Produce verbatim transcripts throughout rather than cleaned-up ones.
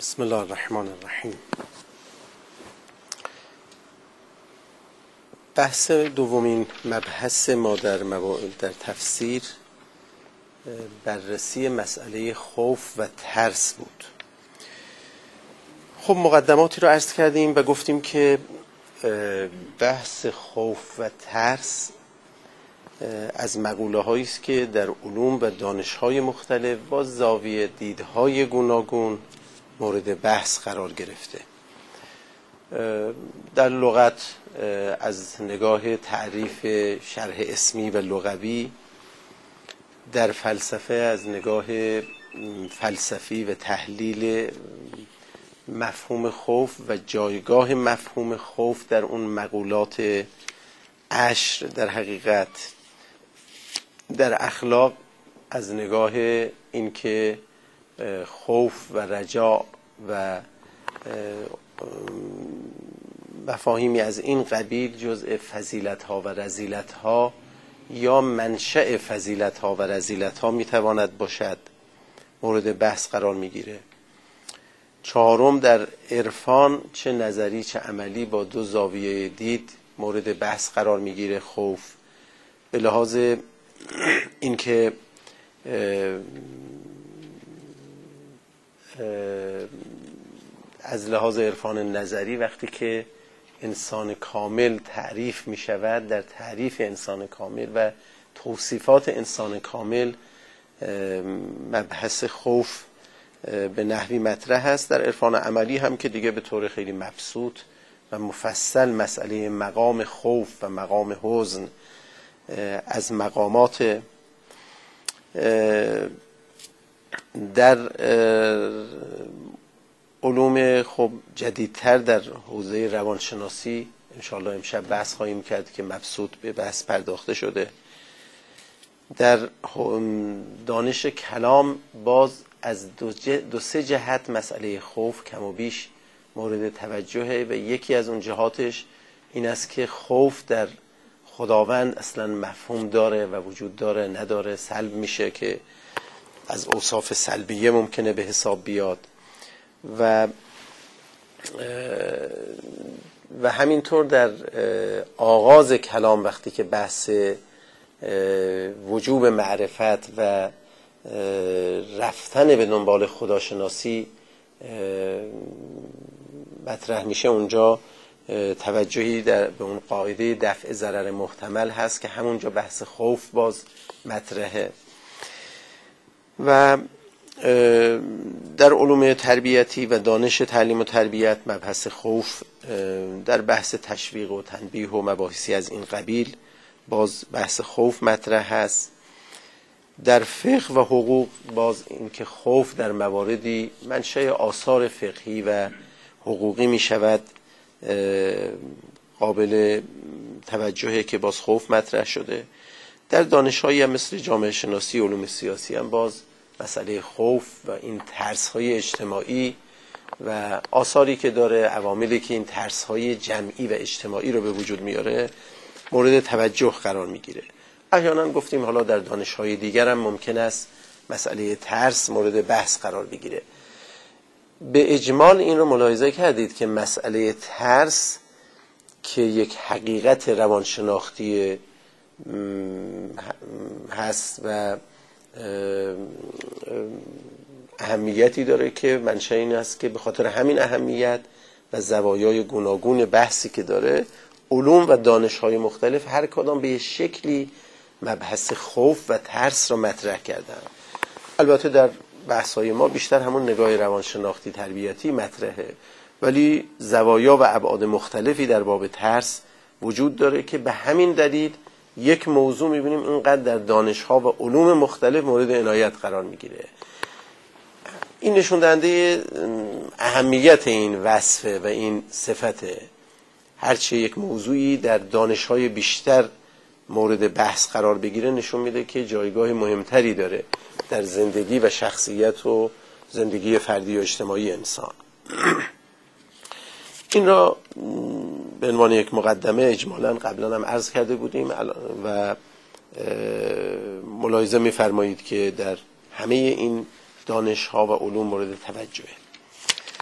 بسم الله الرحمن الرحیم. بحث دومین مبحث ما در, مبا... در تفسیر بررسی مسئله خوف و ترس بود. خب مقدماتی رو عرض کردیم و گفتیم که بحث خوف و ترس از مقوله هایی است که در علوم و دانش های مختلف با زاویه دیدهای گوناگون مورد بحث قرار گرفته. در لغت از نگاه تعریف شرح اسمی و لغوی، در فلسفه از نگاه فلسفی و تحلیل مفهوم خوف و جایگاه مفهوم خوف در اون مقولات عشر، در حقیقت در اخلاق از نگاه اینکه خوف و رجا و مفاهیمی از این قبیل جزء فضیلت ها و رذیلت ها یا منشأ فضیلت ها و رذیلت ها میتواند باشد، مورد بحث قرار میگیره. چهارم، در عرفان چه نظری چه عملی با دو زاویه دید مورد بحث قرار میگیره خوف، به لحاظ اینکه از لحاظ عرفان نظری وقتی که انسان کامل تعریف می شود، در تعریف انسان کامل و توصیفات انسان کامل مبحث خوف به نحوی مطرح است. در عرفان عملی هم که دیگه به طور خیلی مبسوط و مفصل مسئله مقام خوف و مقام حزن از مقامات در علوم خب جدیدتر در حوزه روانشناسی انشاءالله امشب بحث خواهیم کرد که مبسوط به بحث پرداخته شده. در دانش کلام باز از دو, دو سه جهت مسئله خوف کم و بیش مورد توجهه و یکی از اون جهاتش این است که خوف در خداوند اصلا مفهوم داره و وجود داره نداره، سلب میشه که از اوصاف سلبیه ممکنه به حساب بیاد و و همینطور در آغاز کلام وقتی که بحث وجوب معرفت و رفتن به دنبال خداشناسی مطرح میشه، اونجا توجهی در به اون قاعده دفع ضرر محتمل هست که همونجا بحث خوف باز مطرحه. و در علوم تربیتی و دانش تعلیم و تربیت مبحث خوف در بحث تشویق و تنبیه و مباحثی از این قبیل باز بحث خوف مطرح هست. در فقه و حقوق باز اینکه خوف در مواردی منشأ آثار فقهی و حقوقی می شود قابل توجهه که باز خوف مطرح شده. در دانش‌هایی هم مثل جامعه شناسی، علوم سیاسی هم باز مسئله خوف و این ترس‌های اجتماعی و آثاری که داره، عواملی که این ترس‌های جمعی و اجتماعی رو به وجود میاره مورد توجه قرار میگیره. احیانا گفتیم حالا در دانش‌های دیگر هم ممکن است مسئله ترس مورد بحث قرار بگیره. به اجمال این رو ملاحظه کردید که مسئله ترس که یک حقیقت روانشناختی هست و اهمیتی داره که منشأ این است که به خاطر همین اهمیت و زوایای گوناگون بحثی که داره، علوم و دانش‌های مختلف هر کدام به شکلی مبحث خوف و ترس را مطرح کردن. البته در بحث‌های ما بیشتر همون نگاه روانشناختی تربیتی مطرحه، ولی زوایا و ابعاد مختلفی در باب ترس وجود داره که به همین دلیل یک موضوع می‌بینیم اینقدر در دانش‌ها و علوم مختلف مورد عنایت قرار می‌گیره. این نشون دهنده اهمیت این وصفه و این صفته. هرچه یک موضوعی در دانش‌های بیشتر مورد بحث قرار بگیره نشون میده که جایگاه مهمتری داره در زندگی و شخصیت و زندگی فردی و اجتماعی انسان. این را به عنوان یک مقدمه اجمالاً قبلا هم عرض کرده بودیم و ملاحظه می‌فرمایید که در همه این دانش‌ها و علوم مورد توجهه.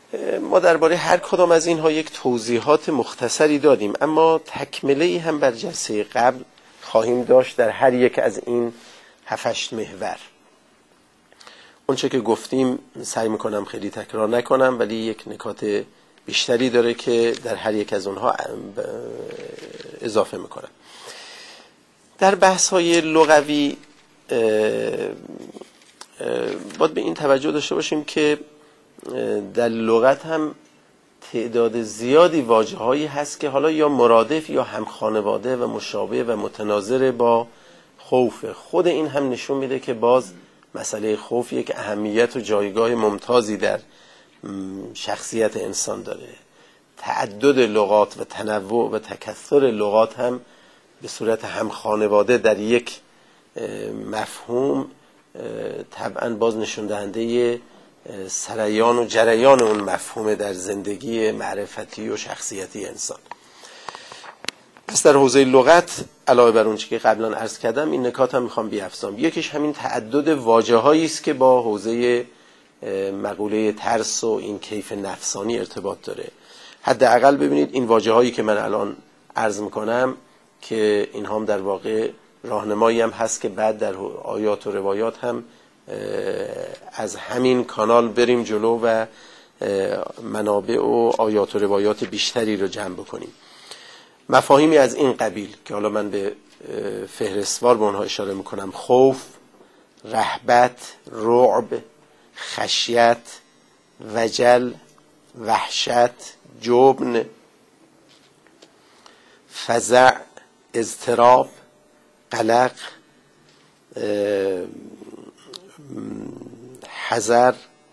ما درباره هر کدام از اینها یک توضیحات مختصری دادیم، اما تکمله‌ای هم بر جلسه قبل خواهیم داشت در هر یک از این هفت محور. اونچه که گفتیم سعی میکنم خیلی تکرار نکنم، ولی یک نکات بیشتری داره که در هر یک از اونها اضافه میکنم. در بحث های لغوی باید به این توجه داشته باشیم که در لغت هم تعداد زیادی واژه هایی هست که حالا یا مرادف یا هم خانواده و مشابه و متناظر با خوف. خود این هم نشون میده که باز مسئله خوف یک اهمیت و جایگاه ممتازی در شخصیت انسان داره. تعدد لغات و تنوع و تکثر لغات هم به صورت هم خانواده در یک مفهوم طبعا باز نشون دهنده سریان و جریان اون مفهوم در زندگی معرفتی و شخصیتی انسان. پس در حوزه لغت علاوه بر اون چیزی که قبلا عرض کردم این نکات هم میخوام بیافزام. یکیش همین تعدد واژه‌هایی است که با حوزه مقوله ترس و این کیف نفسانی ارتباط داره. حداقل ببینید این واژه‌هایی که من الان عرض میکنم که این هم در واقع راهنمایی هم هست که بعد در آیات و روایات هم از همین کانال بریم جلو و منابع و آیات و روایات بیشتری رو جمع بکنیم. مفاهیمی از این قبیل که حالا من به فهرستوار به اونها اشاره میکنم: خوف، رهبت، رعب، خشیت، وجل، وحشت، جبن، فزع، اضطراب، قلق، حذر،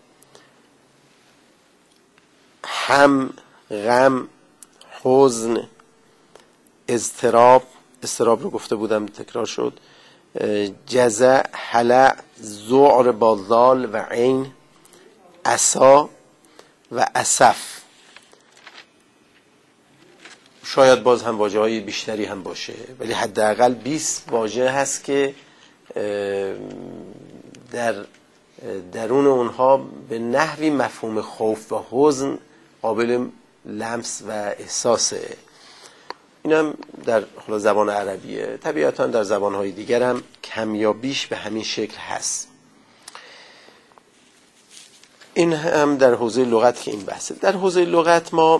هم، غم، حزن، اضطراب، اضطراب رو گفته بودم تکرار شد، جزع، هلع، ذعر با ذال و عین، عصا و اسف. شاید باز هم واژه های بیشتری هم باشه، ولی حداقل بیست واژه هست که در درون اونها به نحوی مفهوم خوف و حزن قابل لمس و احساسه. اینم در زبان عربیه. طبیعتا در زبانهای دیگر هم کم یا بیش به همین شکل هست. این هم در حوزه لغت که این بحثه. در حوزه لغت ما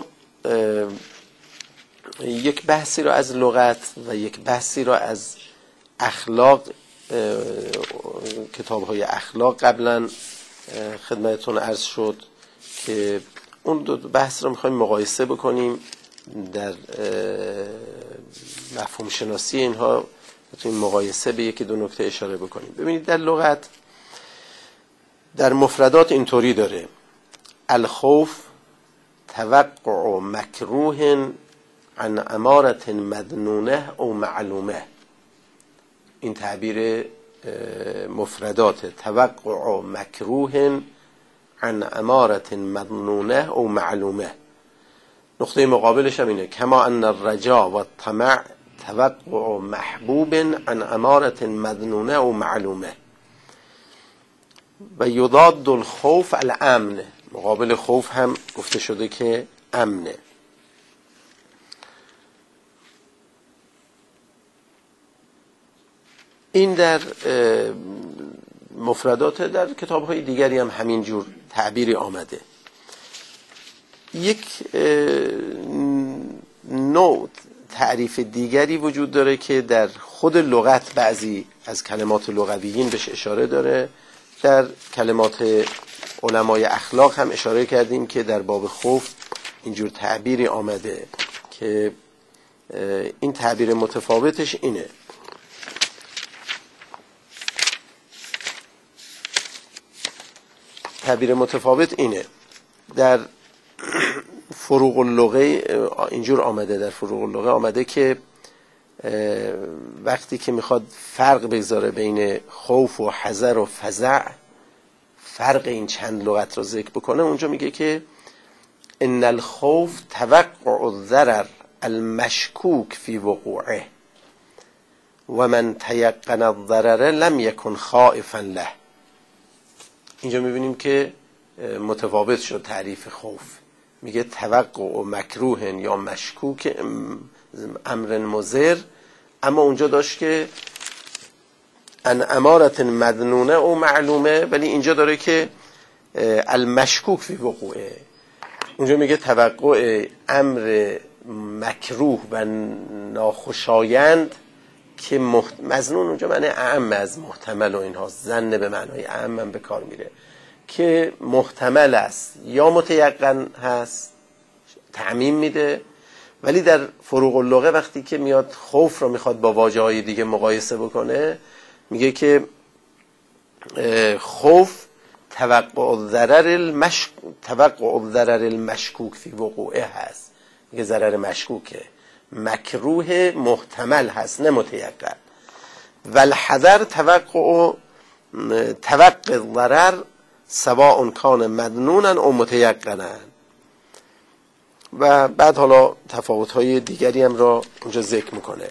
یک بحثی را از لغت و یک بحثی را از اخلاق، کتاب‌های اخلاق قبلا خدمتتون عرض شد که اون دو بحث رو می‌خوایم مقایسه بکنیم در مفهوم شناسی اینها. تو این مقایسه به یکی دو نکته اشاره بکنیم. ببینید در لغت در مفردات اینطوری داره: الخوف توقع مکروه عن امارة مدنونه او معلومه. این تعبیر مفردات: توقع مکروه عن امارة مدنونه او معلومه. نقطه مقابلش هم اینه: کما ان الرجا و الطمع توقع محبوب عن امارة مدنونه او معلومه. و یضاد الخوف الامن. مقابل خوف هم گفته شده که امنه. این در مفردات، در کتاب‌های دیگری هم همین جور تعبیری آمده. یک نوع تعریف دیگری وجود داره که در خود لغت بعضی از کلمات لغویین بهش اشاره داره. در کلمات علمای اخلاق هم اشاره کردیم که در باب خوف اینجور تعبیری آمده که این تعبیر متفاوتش اینه: تعبیر متفاوت اینه در فروغ اللغه اینجور آمده، در فروغ اللغه آمده که وقتی که میخواد فرق بگذاره بین خوف و حذر و فزع، فرق این چند لغت رو ذکر بکنه، اونجا میگه که ان الخوف توقع الضرر المشکوک فی وقوعه و من تیقن الضرر لم یکن خائفا له. اینجا میبینیم که متفاوت شد تعریف خوف. میگه توقع و مکروه یا مشکوک امر مضر، اما اونجا داشت که ان امارت مدنونه او معلومه، ولی اینجا داره که المشکوک فی وقوعه. اونجا میگه توقع امر مکروه و ناخوشایند که محت... مظنون اونجا معنی اعم از محتمل و اینها، ظن به معنای اعم هم به کار میره، که محتمل است یا متیقن هست، تعمیم میده. ولی در فروق اللغه وقتی که میاد خوف رو میخواد با واژه های دیگه مقایسه بکنه، میگه که خوف توقع الضرر المش... توقع الضرر المشکوک فی وقوعه هست، میگه ضرر مشکوکه، مکروه محتمل هست نه متیقن. والحذر توقع توقع الضرر سواء کان مدنونا او متیقنا. و بعد حالا تفاوت‌های دیگری هم را اونجا ذکر میکنه.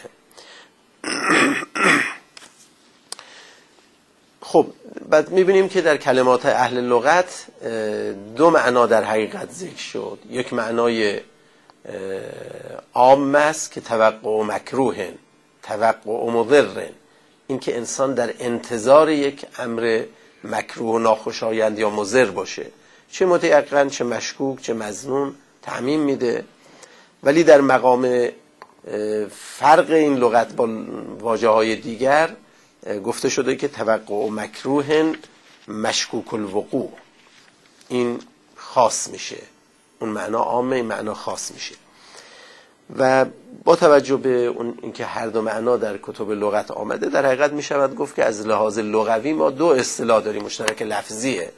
خب بعد میبینیم که در کلمات اهل لغت دو معنا در حقیقت ذکر شد. یک معنای عام است که توقع مکروه، توقع مضر، این که انسان در انتظار یک امر مکروه و ناخوشایند یا مضر باشه، چه متیقن چه مشکوک چه مظنون، تعمیم میده. ولی در مقام فرق این لغت با واژه های دیگر گفته شده که توقع مکروه مشکوک الوقوع، این خاص میشه، اون معنا عامه، این معنا خاص میشه. و با توجه به اون اینکه هر دو معنا در کتب لغت آمده، در حقیقت میشود گفت که از لحاظ لغوی ما دو اصطلاح داریم مشترک لفظیه.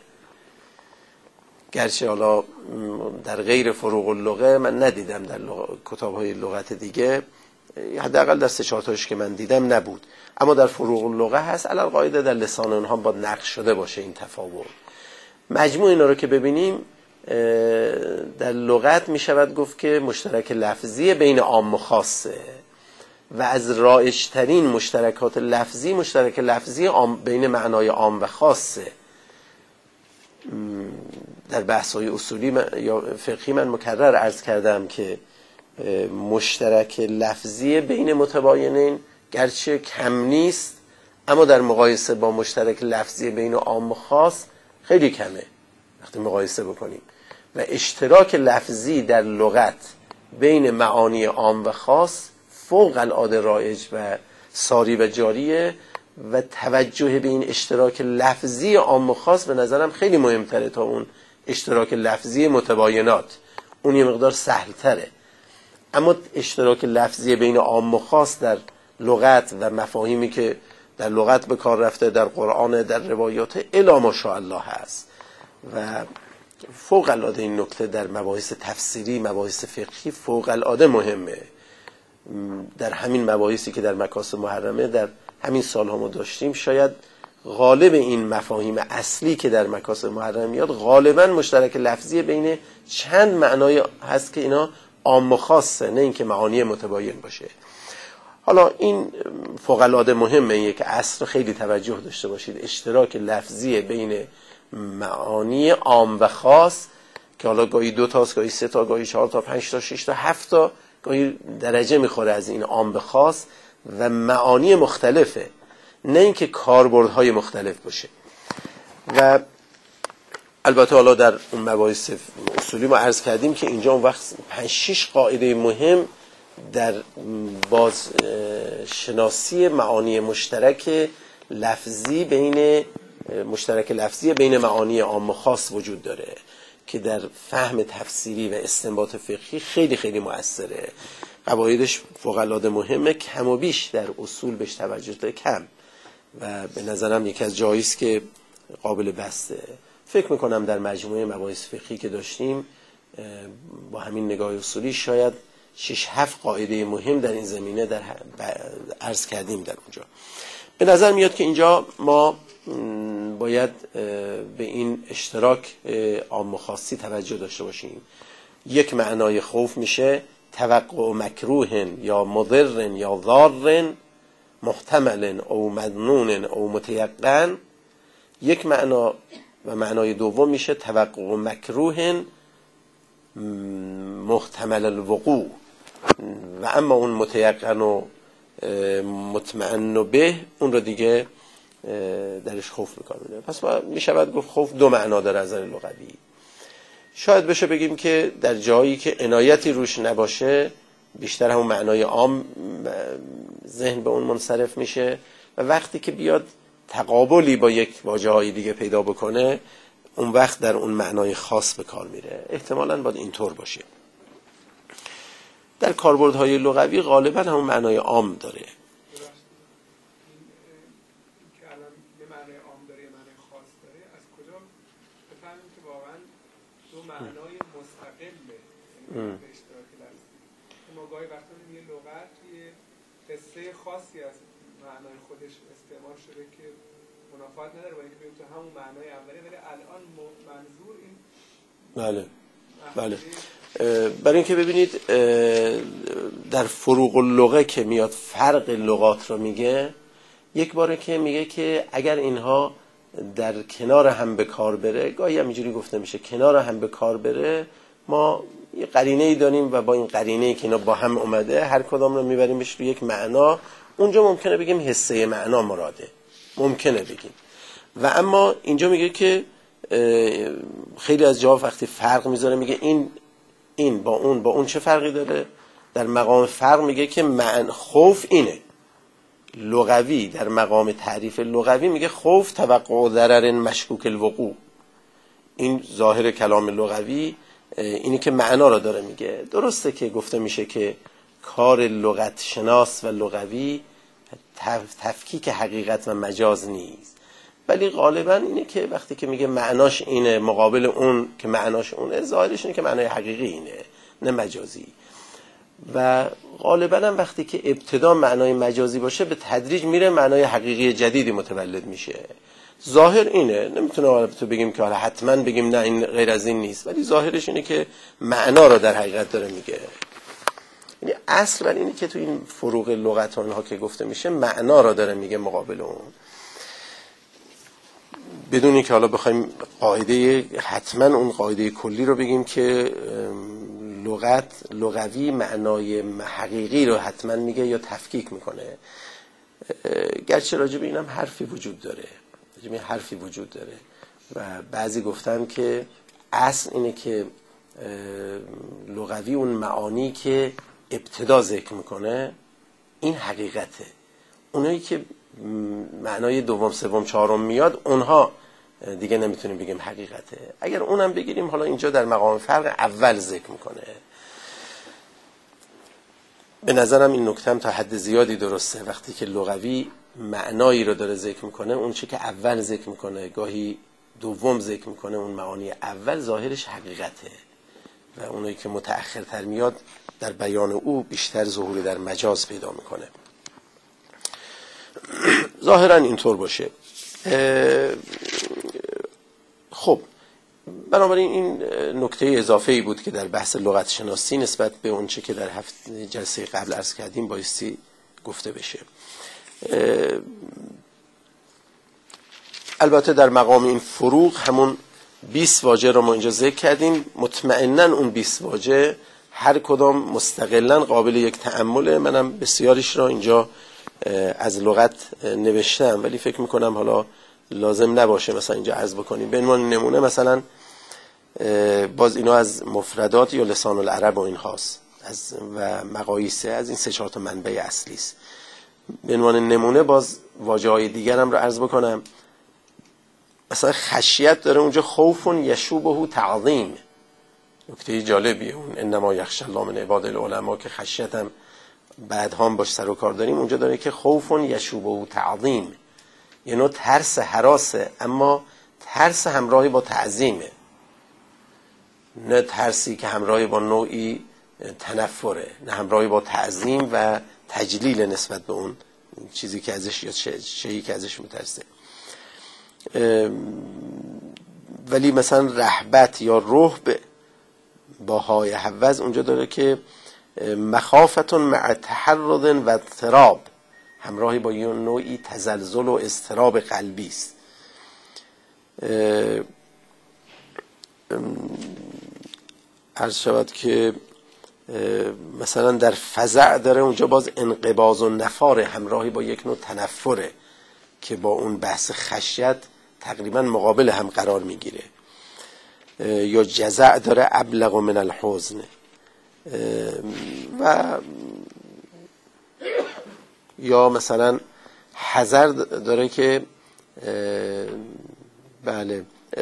گرچه حالا در غیر فروق اللغه من ندیدم، در کتاب‌های لغت دیگه حداقل در سه چهار تاش که من دیدم نبود، اما در فروق اللغه هست. علی القاعده در لسان اونها با نقش شده باشه این تفاوت. مجموع اینا رو که ببینیم در لغت می شود گفت که مشترک لفظی بین عام و خاصه، و از رایج‌ترین مشترکات لفظی مشترک لفظی عام بین معنای عام و خاصه. در بحث‌های اصولی یا فقهی من مکرر عرض کردم که مشترک لفظی بین متباینین گرچه کم نیست، اما در مقایسه با مشترک لفظی بین عام و خاص خیلی کمه وقتی مقایسه بکنیم. و اشتراک لفظی در لغت بین معانی عام و خاص فوق العاده رایج و ساری و جاریه، و توجه به این اشتراک لفظی عام و خاص به نظرم خیلی مهمتره تا اون اشتراک لفظی متباینات، اون یه مقدار سهلتره. اما اشتراک لفظی بین عام و خاص در لغت و مفاهیمی که در لغت به کار رفته، در قرآن، در روایات الی ماشاءالله هست. و فوق العاده این نکته در مباحث تفسیری، مباحث فقهی فوق العاده مهمه. در همین مباحثی که در مکاسب محرمه در همین سالها ما داشتیم، شاید غالب این مفاهیم اصلی که در مکاسب محرمه میاد غالبا مشترک لفظی بین چند معنای هست که اینا عام و خاصه، نه اینکه معانی متباین باشه. حالا این فوق العاده مهمه، یک اصل خیلی توجه داشته باشید، اشتراک لفظی بین معانی عام و خاص که حالا گاهی دو تاست، گاهی سه تا، گاهی چهار تا، پنج تا، شش تا، هفت تا، گاهی درجه میخوره از این عام به خاص، و معانی مختلفه، نه اینکه کاربردهای مختلف باشه. و البته حالا در اون مباحث اصولی ما عرض کردیم که اینجا اون وقت پنج شش قاعده مهم در باز شناسی معانی مشترک لفظی بین مشترک لفظی بین معانی عام و خاص وجود داره که در فهم تفسیری و استنباط فقهی خیلی خیلی مؤثره. قواعدش فوق العاده مهمه، کم و بیش در اصول بهش توجه داره کم، و به نظرم یکی از جایی است که قابل بحثه. فکر میکنم در مجموعه مباحث فقهی که داشتیم با همین نگاه اصولی شاید شش هفت قاعده مهم در این زمینه در عرض کردیم در اونجا. به نظر میاد که اینجا ما باید به این اشتراک عام و خاصی توجه داشته باشیم. یک معنای خوف میشه توقع مکروه یا مضر یا ضار محتمل او مظنون او متیقن. یک معنا و معنای دوم میشه توقع مکروه محتمل الوقوع و اما اون متیقن و مطمئن به اون رو دیگه درش خوف میکنه. پس ما میشود گفت خوف دو معنا داره از نظر لغوی. شاید بشه بگیم که در جایی که عنایتی روش نباشه بیشتر همون معنای عام ذهن به اون منصرف میشه و وقتی که بیاد تقابلی با یک واژه‌های دیگه پیدا بکنه اون وقت در اون معنای خاص به کار میره. احتمالاً باید اینطور باشه. در کاربردهای لغوی غالباً همون معنای عام داره. معنای مستقله یعنی به اشتراک لفظی. ما گاهی وقتا یه لغت یه قصه خاصی از معنای خودش استعمال شده که منافات نداره با اینکه بگیم تو همون معنای اولی، ولی الان منظور این بله بله برای اینکه ببینید در فروق اللغه که میاد فرق لغات رو میگه، یک باره که میگه که اگر اینها در کنار هم به کار بره، گاهی هم اینجوری گفته میشه کنار هم به کار بره، ما یه قرینه‌ای داریم و با این قرینه‌ای که اینا با هم اومده هر کدام رو میبریمش رو یک معنا. اونجا ممکنه بگیم حصه معنا مراده، ممکنه بگیم. و اما اینجا میگه که خیلی از جواب وقتی فرق میذاره میگه این این با اون با اون چه فرقی داره. در مقام فرق میگه که معنی خوف اینه. لغوی در مقام تعریف لغوی میگه خوف توقع ضرر مشکوک الوقوع. این ظاهر کلام لغوی اینی که معنا را داره میگه. درسته که گفته میشه که کار لغت شناس و لغوی تفکیک حقیقت و مجاز نیست، ولی غالبا اینه که وقتی که میگه معناش اینه مقابل اون که معناش اونه، ظاهرش اینه که معنای حقیقی اینه نه مجازی. و غالبا هم وقتی که ابتدا معنای مجازی باشه به تدریج میره معنای حقیقی جدیدی متولد میشه. ظاهر اینه، نمیتونه تو بگیم که حالا حتما بگیم نه این غیر از این نیست، ولی ظاهرش اینه که معنا رو در حقیقت داره میگه. یعنی اصل بر اینه که تو این فروق لغت اونها که گفته میشه معنا رو داره میگه مقابل اون، بدون اینکه حالا بخوایم قاعده حتما اون قاعده کلی رو بگیم که لغت لغوی معنای حقیقی رو حتما میگه یا تفکیک میکنه. گرچه راجع به اینم حرفی وجود داره، راجع به حرفی وجود داره و بعضی گفتن که اصل اینه که لغوی اون معانی که ابتدا ذکر میکنه این حقیقته، اونایی که معنای دوم سوم چهارم میاد اونها دیگه نمیتونیم بگیم حقیقته. اگر اونم بگیریم حالا اینجا در مقام فرق اول ذکر میکنه. به نظرم این نکته هم تا حد زیادی درسته. وقتی که لغوی معنایی رو داره ذکر میکنه، اون چه که اول ذکر میکنه گاهی دوم ذکر میکنه، اون معانی اول ظاهرش حقیقته و اونایی که متأخرتر میاد در بیان او بیشتر ظهور در مجاز پیدا میکنه. ظاهرا اینطور باشه. خب بنابراین این نکته اضافه‌ای بود که در بحث لغت شناسی نسبت به اون چه که در هفته جلسه قبل عرض کردیم بایستی گفته بشه. البته در مقام این فروق همون بیست واژه رو ما اینجا ذکر کردیم. مطمئناً اون بیست واژه هر کدام مستقلاً قابل یک تأمله. منم بسیاریش را اینجا از لغت نوشتم، ولی فکر میکنم حالا لازم نباشه مثلا اینجا عرض بکنیم. به عنوان نمونه مثلا باز اینا از مفردات یا لسان العرب و این هاست از و مقایسه از این سه چهار تا منبع اصلی است. به عنوان نمونه باز واژه‌های دیگرم رو عرض بکنم. مثلا خشیت داره اونجا خوف یشوبه تعظیم. نکته جالبیه اون انما یخشی الله من عباد العلماء که خشیت هم بعد هم باش سر و کار داریم. اونجا داره که خوف یشوبه تعظیم، یعنی ترس هراسه اما ترس همراهی با تعظیمه، نه ترسی که همراهی با نوعی تنفره، نه همراهی با تعظیم و تجلیل نسبت به اون چیزی که ازش یا شیئی که ازش میترسه. ولی مثلا رهبت یا رهب با های حوض اونجا داره که مخافتون مع تحرض و اضطراب، همراهی با یه نوعی تزلزل و اضطراب قلبی است. عرض شود که مثلا در فزع داره اونجا باز انقباض و نفار همراهی با یک نوع تنفره که با اون بحث خشیت تقریبا مقابل هم قرار میگیره. یا جزع داره ابلغ من الحزن و یا مثلا حذر داره که بله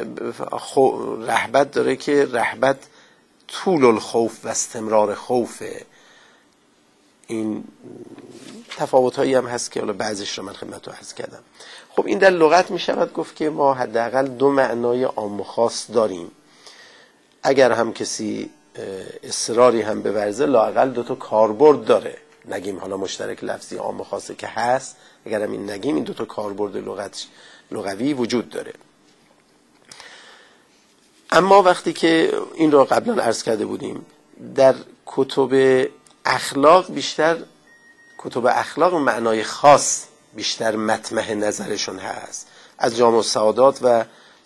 رهبت داره که رهبت طول الخوف و استمرار خوفه. این تفاوت هایی هم هست که حالا بعضیش رو من خدمتتون عرض کردم. خب این در لغت می شود گفت که ما حداقل دو معنای عام و خاص داریم. اگر هم کسی اصراری هم بورزه لااقل دو تا کاربرد داره، نگیم حالا مشترک لفظی عام و خاصه که هست، اگر هم این نگیم این دو تا کاربرد لغت لغوی وجود داره. اما وقتی که این رو قبلا عرض کرده بودیم در کتب اخلاق بیشتر کتب اخلاق معنای خاص بیشتر مطمح نظرشون هست. از جامع السعادات و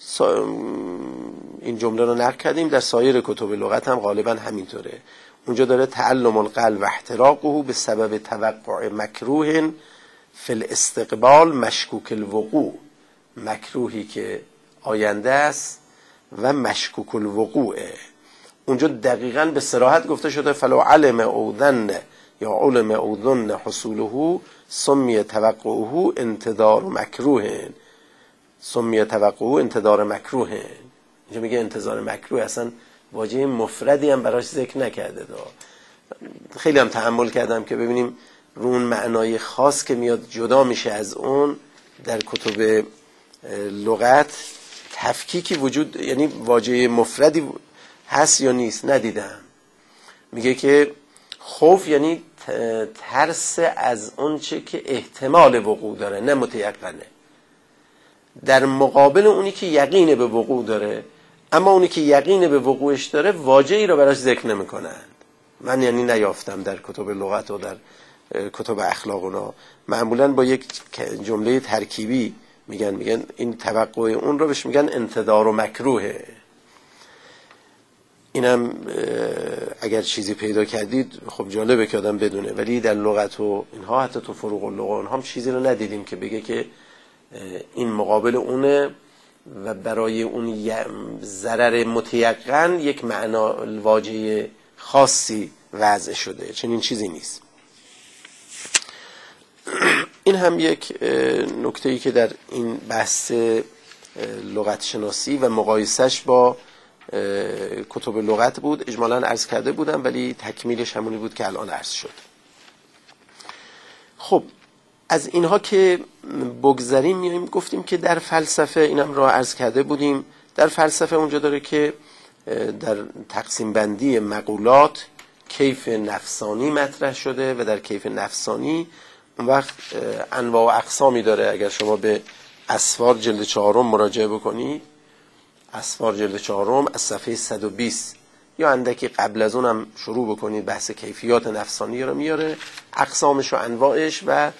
این جمله رو نقل کردیم، در سایر کتب لغت هم غالبا همینطوره. اونجا داره تعلم القلب و احتراقه به سبب توقع مکروه فی الاستقبال مشکوک الوقوع، مکروهی که آینده است و مشکوک الوقوعه. اونجا دقیقاً به صراحت گفته شده فلو علم او ظن یا علم او ظن حصوله سمی توقعه انتظار مکروه، سمی توقعه انتظار مکروه. اینجا میگه انتظار مکروه، اصلا واژه مفردی هم براش ذکر نکرده. دا خیلی هم تأمل کردم که ببینیم رو اون معنای خاص که میاد جدا میشه از اون در کتب لغت تفکیکی وجود، یعنی واژه مفردی هست یا نیست ندیدم. میگه که خوف یعنی ترس از اون چه که احتمال وقوع داره نه متیقنه، در مقابل اونی که یقین به وقوع داره. اما اونی که یقین به وقوعش داره واژه‌ای رو براش ذکر نمی‌کنند. من یعنی نیافتم در کتب لغت و در کتب اخلاق اونا معمولاً با یک جمله ترکیبی میگن میگن این توقع اون رو بهش میگن انتظار و مکروهه. اینم اگر چیزی پیدا کردید خب جالبه که آدم بدونه، ولی در لغت و اینها حتی تو فروق اللغة اونها هم چیزی رو ندیدیم که بگه که این مقابل اونه و برای اون ضرر متیقن یک معنا واژه خاصی وضع شده. چنین چیزی نیست. این هم یک نکته‌ای که در این بحث لغت شناسی و مقایسش با کتب لغت بود. اجمالاً عرض کرده بودم ولی تکمیلش همونی بود که الان عرض شد. خب از اینها که بگذریم میایم گفتیم که در فلسفه، اینم را عرض کرده بودیم، در فلسفه اونجا داره که در تقسیم بندی مقولات کیف نفسانی مطرح شده و در کیف نفسانی اون وقت انواع و اقسامی داره. اگر شما به اسفار جلد چهارم مراجعه بکنید، اسفار جلد چهارم از صفحه صد و بیست یا اندکی قبل از اونم شروع بکنید بحث کیفیات نفسانی رو میاره، اقسامش و انواعش و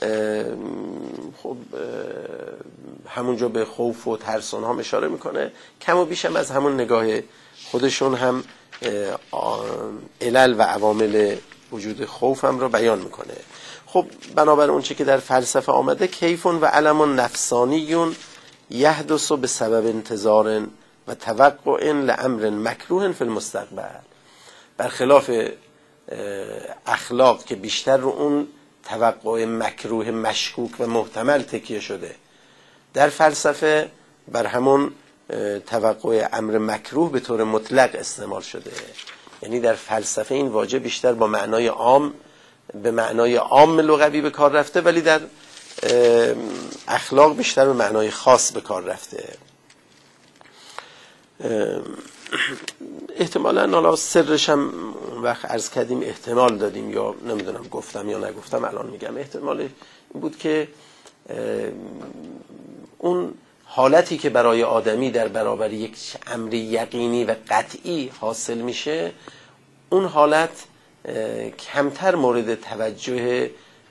خب همونجا به خوف و ترس اونها اشاره میکنه. کم و بیش هم از همون نگاه خودشون هم علل و عوامل وجود خوف هم رو بیان میکنه. خب بنابر اون چه که در فلسفه آمده کیفون و علم نفسانیون یحدث به سبب انتظار و توقع لامر مکروه فی المستقبل، برخلاف اخلاق که بیشتر رو اون توقع مکروه مشکوک و محتمل تکیه شده، در فلسفه بر همون توقع امر مکروه به طور مطلق استعمال شده. یعنی در فلسفه این واژه بیشتر با معنای عام به معنای عام لغوی به کار رفته، ولی در اخلاق بیشتر به معنای خاص به کار رفته. احتمالاً حالا سرش هم وقت عرض کردیم احتمال دادیم یا نمیدونم گفتم یا نگفتم، الان میگم احتمال این بود که اون حالتی که برای آدمی در برابر یک امر یقینی و قطعی حاصل میشه، اون حالت کمتر مورد توجه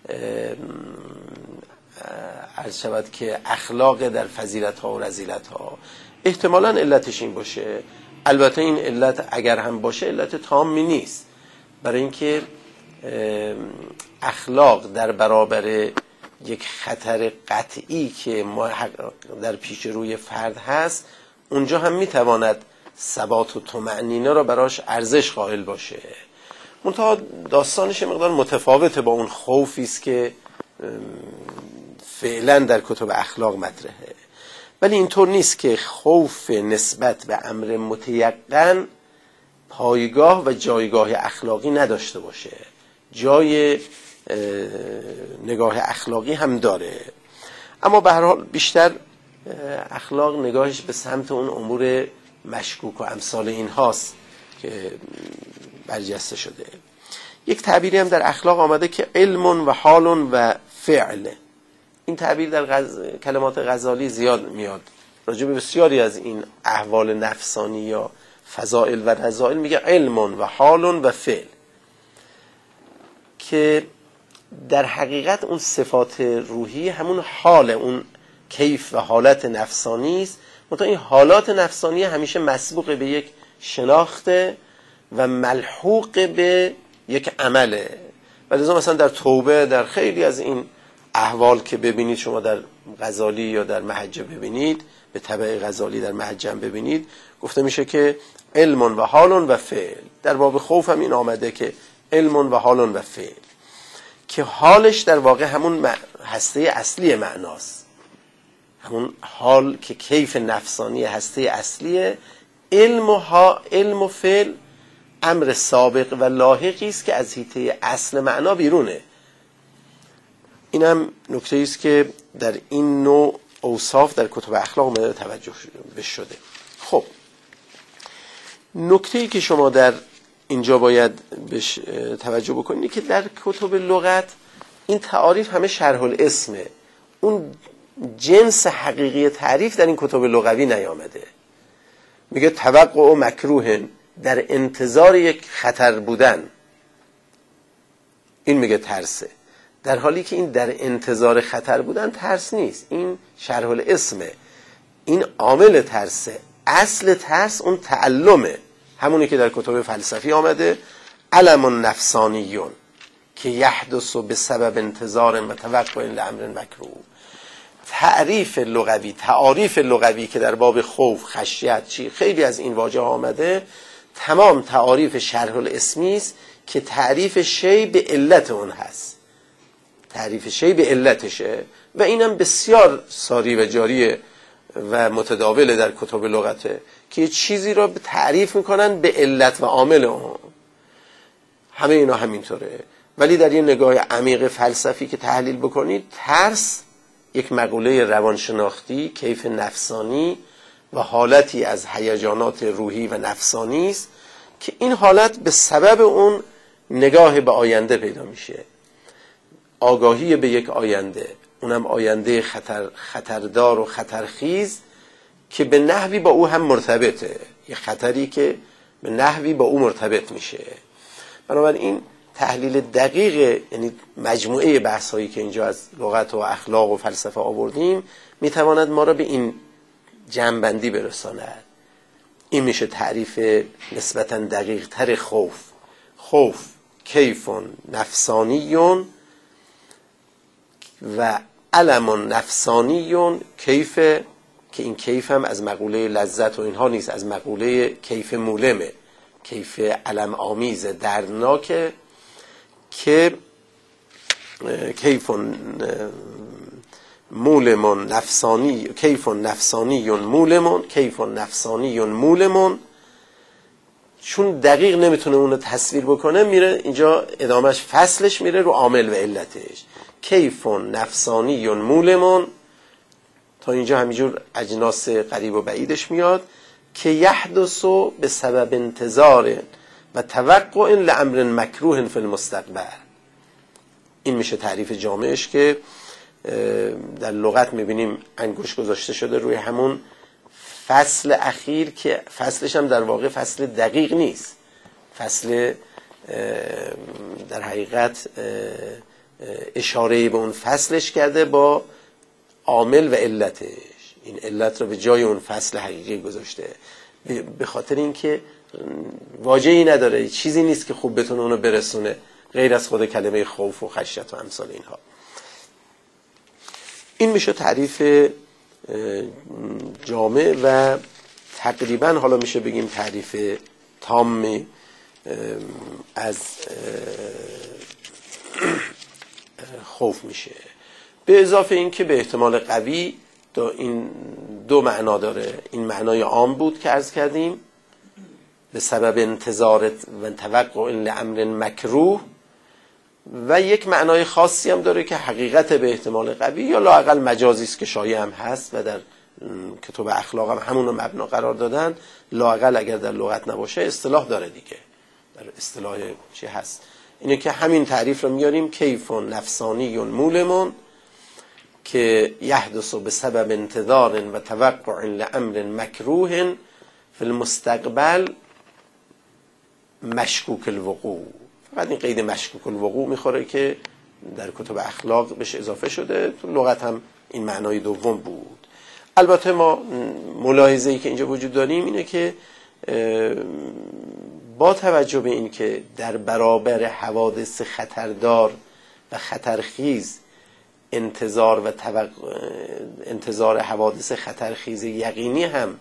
عرض شود که اخلاق در فضیلت ها و رذیلت ها. احتمالاً علتش این باشه البته این علت اگر هم باشه علت تامی نیست، برای اینکه اخلاق در برابر یک خطر قطعی که ما در پیش روی فرد هست اونجا هم میتواند ثبات و طمأنینه را براش ارزش قائل باشه. منتها داستانش مقدار متفاوته با اون خوفی است که فعلا در کتب اخلاق مطرحه. ولی اینطور نیست که خوف نسبت به امر متیقن پایگاه و جایگاه اخلاقی نداشته باشه، جای نگاه اخلاقی هم داره، اما به هر حال بیشتر اخلاق نگاهش به سمت اون امور مشکوک و امثال این هاست که برجسته شده. یک تعبیری هم در اخلاق آمده که علم و حال و فعل. این تعبیر در غز... کلمات غزالی زیاد میاد. راجع به بسیاری از این احوال نفسانی یا فضائل و رذائل میگه علم و حال و فعل، که در حقیقت اون صفات روحی همون حال، اون کیف و حالت نفسانی است. منتها این حالات نفسانی همیشه مسبوق به یک شناخت و ملحوق به یک عمله. ولذا مثلا در توبه، در خیلی از این احوال که ببینید شما در غزالی یا در محجه ببینید، به تبع غزالی در محجه هم ببینید، گفته میشه که علم و حال و فعل. در باب خوف هم این آمده که علم و حال و فعل، که حالش در واقع همون هسته اصلی معناست، همون حال که کیف نفسانی هسته اصلیه. علم و, ها علم و فعل امر سابق و لاحقی است که از حیطه اصل معنا بیرونه. این هم نکته است که در این نوع اوصاف در کتب اخلاق مورد توجه شده. خب نکته‌ای که شما در اینجا باید بهش توجه بکنید که در کتب لغت این تعاریف همه شرح الاسمه، اون جنس حقیقی تعریف در این کتب لغوی نیامده. میگه توقع و مکروه، در انتظار یک خطر بودن، این میگه ترسه، در حالی که این در انتظار خطر بودن ترس نیست، این شرح الاسمه، این عامل ترسه. اصل ترس اون تعلمه، همونی که در کتب فلسفی آمده، علم نفسانیون که یحدث به سبب انتظار و توقع لامر مکروه. تعریف لغوی، تعاریف لغوی که در باب خوف، خشیت، چی خیلی از این واژه آمده، تمام تعاریف شرح الاسمی است که تعریف شی به علت اون هست، تعریف شی به علتشه، و اینم بسیار ساری و جاری و متداول در کتب لغته که چیزی را تعریف میکنن به علت و عامل اون. همه اینا همینطوره. ولی در یه نگاه عمیق فلسفی که تحلیل بکنید، ترس یک مقوله روانشناختی، کیف نفسانی و حالتی از هیجانات روحی و نفسانی است که این حالت به سبب اون نگاه به آینده پیدا میشه، آگاهی به یک آینده، اونم آینده خطر خطردار و خطرخیز که به نحوی با او هم مرتبطه، یه خطری که به نحوی با او مرتبط میشه. بنابراین تحلیل دقیق، یعنی مجموعه بحثایی که اینجا از لغت و اخلاق و فلسفه آوردیم، میتواند ما را به این جمع‌بندی برساند. این میشه تعریف نسبتاً دقیق تر خوف. خوف کیفون نفسانیون و علم نفسانیون، کیف که این کیف هم از مقوله لذت و اینها نیست، از مقوله کیف مولمه، کیف علم آمیز دردناکه، که کیف مولمون نفسانی، کیف نفسانیون مولمون، کیف نفسانیون مولمون. چون دقیق نمیتونه اون رو تصویر بکنه، میره اینجا ادامهش فصلش میره رو عامل و علتش. کیف نفسانیون مولمون، تا اینجا همینجور اجناس قریب و بعیدش میاد، که یحدث به سبب انتظار و توقع لامر مکروه فی المستقبل. این میشه تعریف جامعش که در لغت میبینیم انگوش گذاشته شده روی همون فصل اخیر که فصلش هم در واقع فصل دقیق نیست، فصل در حقیقت اشاره به اون فصلش کرده با عامل و علتش، این علت رو به جای اون فصل حقیقی گذاشته. به خاطر اینکه واژه‌ای نداره، چیزی نیست که خوب بتونه اونو برسونه غیر از خود کلمه خوف و خشیت و امثال اینها. این میشه تعریف جامع و تقریبا حالا میشه بگیم تعریف تام از خوف میشه. به اضافه این که به احتمال قوی دو این دو معنا داره. این معنای عام بود که عرض کردیم به سبب انتظار و توقع لامر مکروه، و یک معنای خاصی هم داره که حقیقت به احتمال قوی یا لااقل مجازی است که شایع هم هست و در کتب اخلاق هم همون رو مبنا قرار دادن. لااقل اگر در لغت نباشه اصطلاح داره دیگه، در اصطلاح چی هست، اینه که همین تعریف رو میاریم کیف نفسانی مولمون که یحدث به سبب انتظار و توقع لامر مکروه فی المستقبل مشکوک الوقوع. فقط این قید مشکوک الوقوع میخوره که در کتب اخلاق بهش اضافه شده، تو لغت هم این معنای دوم بود. البته ما ملاحظه‌ای که اینجا وجود داریم اینه که با توجه به این که در برابر حوادث خطردار و خطرخیز انتظار و توقع انتظار حوادث خطرخیز یقینی هم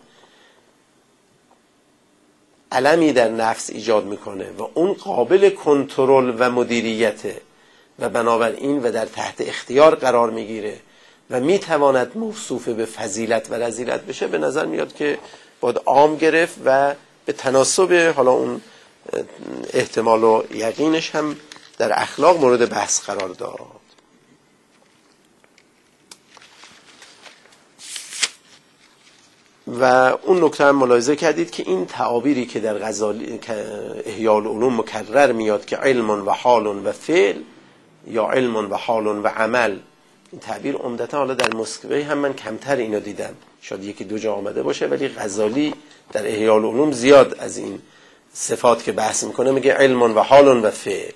علمی در نفس ایجاد میکنه و اون قابل کنترل و مدیریته و بنابراین و در تحت اختیار قرار میگیره و میتواند موصوف به فضیلت و رذیلت بشه، به نظر میاد که باید عام گرفت و به تناسب حالا اون احتمال و یقینش هم در اخلاق مورد بحث قرار داد. و اون نکته هم ملاحظه کردید که این تعابیری که در غزالی احیاء العلوم مکرر میاد که علم و حال و فعل یا علم و حال و عمل، این تعبیر عمدتا حالا در مسکوی هم من کمتر اینو دیدم، شاید یکی دو جا آمده باشه، ولی غزالی در احیاء العلوم زیاد از این صفات که بحث میکنه میگه علم و حال و فعل.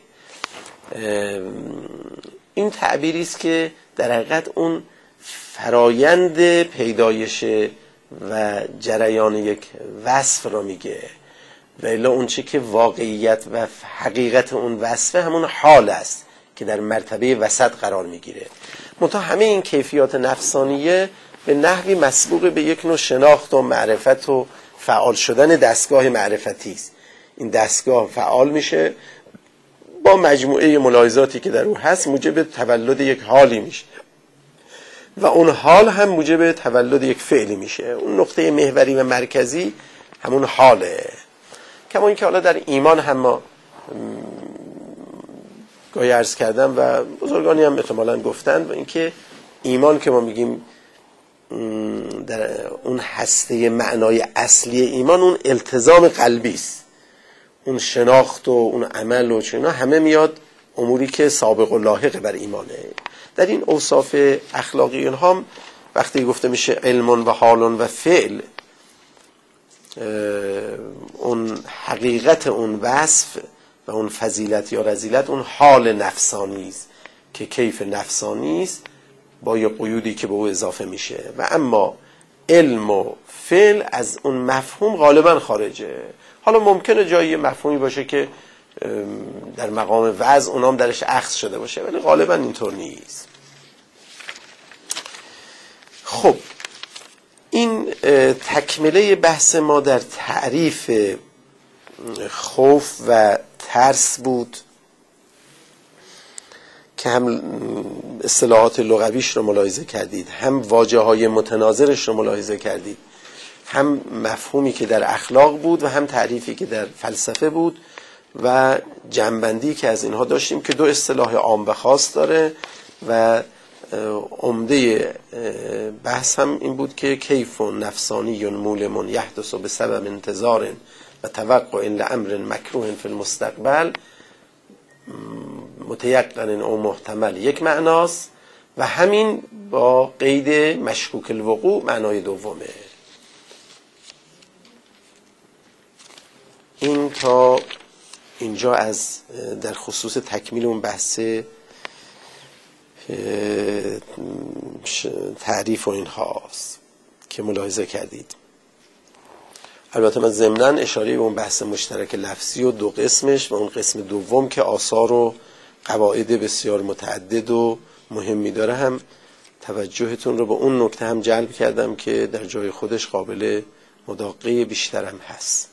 این تعبیری است که در حقیقت اون فرایند پیدایش و جریان یک وصف رو میگه، و الا اون چی که واقعیت و حقیقت اون وصفه همون حال است که در مرتبه وسط قرار میگیره. منتها همه این کیفیات نفسانیه به نحوی مسبوق به یک نوع شناخت و معرفت و فعال شدن دستگاه معرفتی است. این دستگاه فعال میشه با مجموعه ملاحظاتی که در او هست، موجب تولد یک حالی میشه و اون حال هم موجب تولد یک فعلی میشه. اون نقطه محوری و مرکزی همون حاله. کما اینکه حالا در ایمان هم ما گاهی عرض کردم و بزرگانی هم احتمالاً گفتند، و اینکه ایمان که ما میگیم در اون هسته معنای اصلی ایمان اون التزام قلبی است، اون شناخت و اون عمل و چینا همه میاد اموری که سابق و لاحق بر ایمانه. در این اوصاف اخلاقی هم وقتی گفته میشه علم و حال و فعل، اون حقیقت اون وصف و اون فضیلت یا رذیلت اون حال نفسانی است که کیف نفسانی است با یه قیودی که به او اضافه میشه، و اما علم و فعل از اون مفهوم غالبا خارجه. حالا ممکنه جایی مفهومی باشه که در مقام وضع اونام درش اخذ شده باشه، ولی غالبا اینطور نیست. خب این تکمله بحث ما در تعریف خوف و ترس بود که هم اصطلاحات لغویش رو ملاحظه کردید، هم واژه های متناظرش رو ملاحظه کردید، هم مفهومی که در اخلاق بود و هم تعریفی که در فلسفه بود، و جنبندی که از اینها داشتیم که دو اصطلاح عام و خاص داره، و عمده بحث هم این بود که کیف نفسانی مولم یحدث به سبب انتظار و توقع لامر مکروه فی المستقبل متیقن او محتمل یک معناست، و همین با قید مشکوک الوقوع معنای دومه. این تا اینجا از در خصوص تکمیل اون بحث تعریف و این هاست که ملاحظه کردید. البته من ضمناً اشاره به اون بحث مشترک لفظی و دو قسمش و اون قسم دوم که آثار و قواعد بسیار متعدد و مهمی داره هم توجهتون رو به اون نکته هم جلب کردم که در جای خودش قابل مداقه بیشترم هست.